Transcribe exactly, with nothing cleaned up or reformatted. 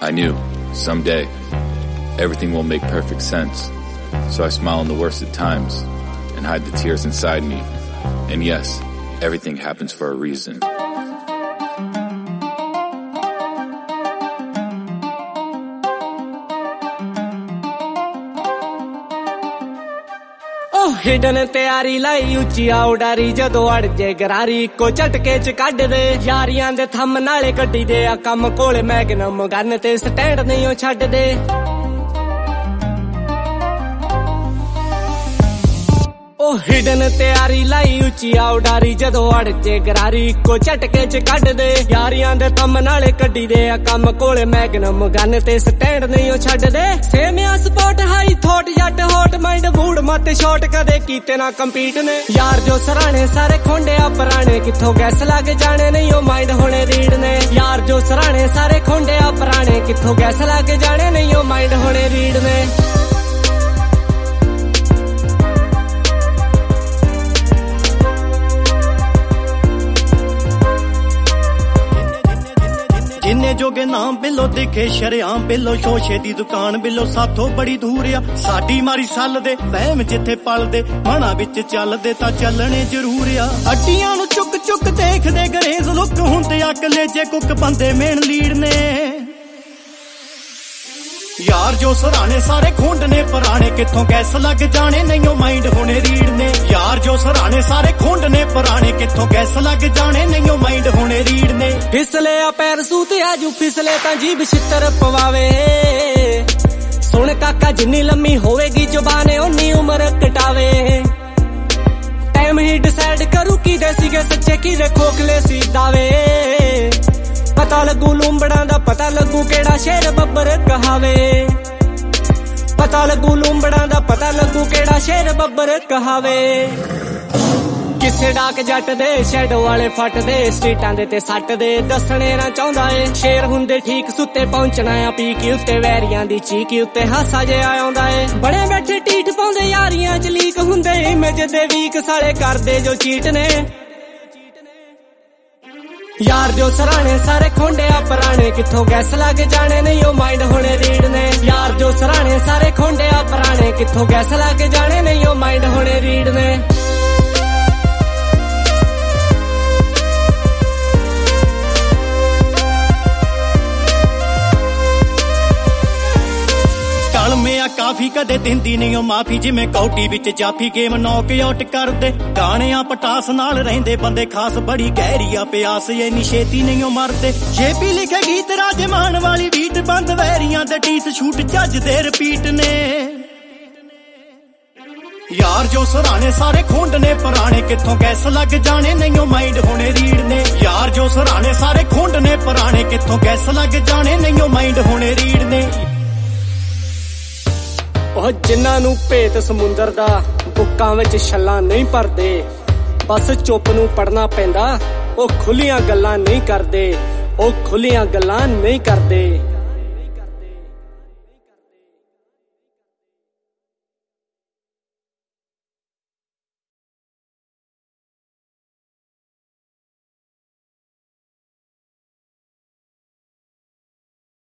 I knew, someday, everything will make perfect sense. So I smile in the worst of times and hide the tears inside me. And yes, everything happens for a reason. Hidden तैयारी लाई उची आओ डारी जदों अड़ जे गरारी को झटके च कढ दे यारियां दे थम नाले कड्डी दे आ कम कोले मैगनम गन ते स्टैंड नहीं ओ छड्ड दे ओ हिडन तैयारी लाई उची आओ डारी जदों अड़ जे गरारी को झटके च कढ दे यारियां दे थम नाले कड्डी दे आ कम कोले मैगनम गन ते स्टैंड नहीं ओ छड्ड दे सेमिया spot high thought Jatt hot mind mood मत शॉट कदे कीते ना कंपीट ने यार जो सराणे सारे खोंडे आ पुराने किथों गैस लग जाने नहीं ओ माइंड होने रीड ने यार जो सराणे सारे खोंडे आ पुराने किथों गैस लग जाने नहीं ओ माइंड होने रीड ने जिन्ने जोगे नाम बिलो दिखे शरेआम बिलो शोशे दी दुकान बिलो साथों बड़ी दूर आ साडी मारी सल दे वहम जिथे पल दे मना विच चल दे तां चलने जरूर आ हड्डियां नूं चुक चुक देख दे गरेज लुक हुंदे आ कलेजे कुक बंदे मेन लीड ने यार जो सराणे सारे खोंड ने पुराने किथों गैस लग जाने नहीं ओ माइंड होने रीड ने यार जो सराणे सारे खोंड ने पुराने किथों गैस लग जाने नहीं ओ माइंड होने रीड ने फिसले आ पैर सूते आजू फिसले तां जीभ छित्तर पवावे सुन काका जिन्नी लम्मी होवेगी जुबाने उन्नी उम्र कटावे टाइम ही डिसाइड करू की सीगे सच्चे की खोखले सी दावे पता लगू लूंबड़ा दा पता लगू केड़ा शेर बब्बर कहावे पता लगू लूंबड़ा दा पता लगू केड़ा शेर बब्बर कहावे किसे डाक जट दे शैडो वाले फट दे स्ट्रीटां दे ते सट दे दसणे ना चाहुंदा ए शेर हुंदे ठीक सुते पहुंचना आ पीकी उत्ते वैरियां दी चीकी उत्ते हासा जे आउंदा ए बड़े बैठे टीठ पाउंदे यारियां च लीक हुंदे इमेज दे वीक साले करदे जो चीट ने यार जो सराणे सारे खोंडे आ पुराने किथों गैस लग जाने नहीं ओ माइंड होने रीड ने यार जो सराणे सारे खोंडे आ पुराने किथों गैस लग जाने नहीं ओ माइंड होने रीड ने मैं काफी कदे दिंदी नहीं ओ माफी जिमें कौटी विच जाफी गेम नॉक आउट कर दे गाने आ पटास नाल रहिंदे बंदे खास बड़ी गहरी आ प्यास ये निशेती नहीं ओ मरदे जेपी लिखे गीत राजमान वाली बीट बंद वैरियां दे टीस शूट जज दे रिपीट ने यार जो सराणे सारे खोंड ने पुराने किथों गैस लग जाने नहीं ओ माइंड होने रीड ने यार जो सराणे सारे खोंड ने पुराने किथों गैस लग जाने नहीं ओ माइंड होने रीड ने ਉਹ ਜਿਨ੍ਹਾਂ ਨੂੰ ਭੇਤ ਸਮੁੰਦਰ ਦਾ ਬੁੱਕਾਂ ਵਿੱਚ ਛੱਲਾਂ ਨਹੀਂ ਭਰਦੇ ਬਸ ਚੁੱਪ ਨੂੰ ਪੜਨਾ ਪੈਂਦਾ ਉਹ ਖੁੱਲੀਆਂ ਗੱਲਾਂ ਨਹੀਂ ਕਰਦੇ ਉਹ ਖੁੱਲੀਆਂ ਗੱਲਾਂ ਨਹੀਂ ਕਰਦੇ